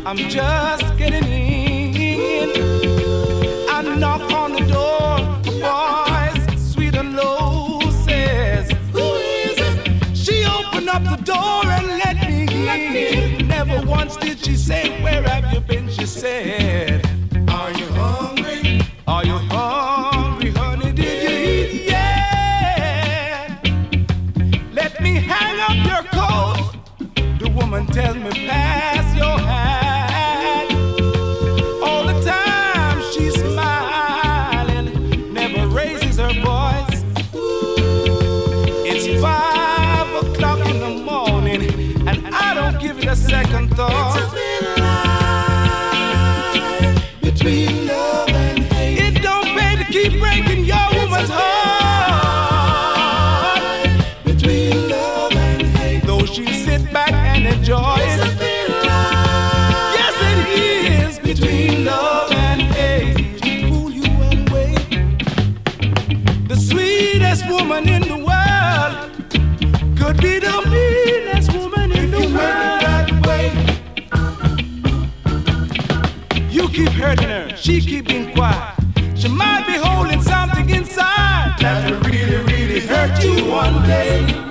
I'm just getting in. I knock on the door, a voice sweet and low says, "Who is it?" She opened up the door and let me in. Never once did she say, "Where have you been?" She said, "Are you hungry? Are you hungry, honey? Did you eat? Yeah. Let me hang up your coat." The woman tells me, "Pass your hat." All the time she's smiling, never raises her voice. It's 5 o'clock in the morning, and I don't give it a second thought. It's a thin line between love and hate. It don't pay to keep breaking your woman's heart. Between love and hate, though she sit back and enjoy it. It's a thin line. Yes, it is between love and hate. She fool you and wait. The sweetest woman in the world could be the meanest woman in the world. That way, you keep hurting her, she keep being quiet. She might be holding something inside that will really, really hurt you one day.